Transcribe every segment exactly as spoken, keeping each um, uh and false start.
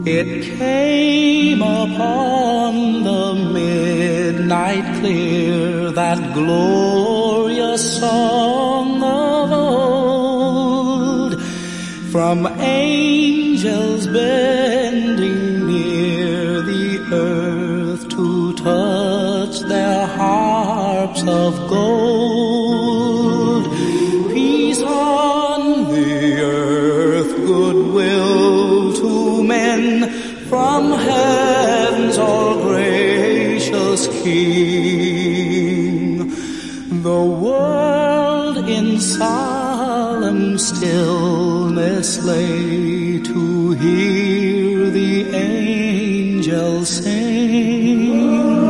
It came upon the midnight clear, that glorious song of old, from angels bending near the earth to touch their harps of gold. Peace on the earth, goodwill to men, from heaven's all-gracious King. The world in solemn stillness lay to hear the angels sing.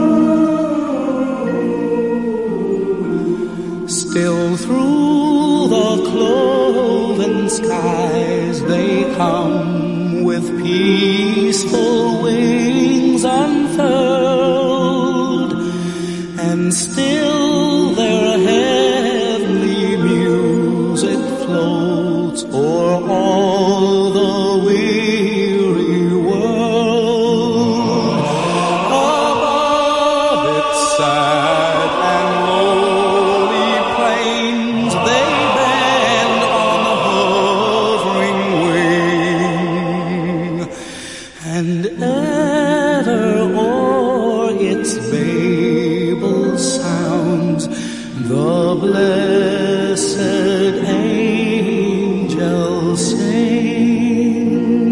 Still through the cloven skies they come, with peaceful wings unfurled, and still their heavenly music floats o'er all the weary world. Above its sad and lowly plains they bend on hovering wing, and ever o'er its Babel sounds the blessed angels sing.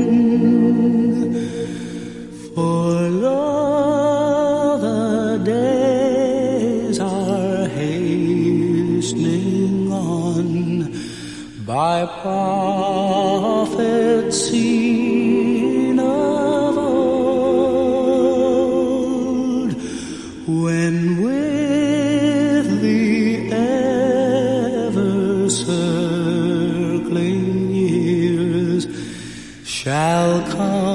For lo, the days are hastening on, by prophets seen of old, when with the ever-circling years shall come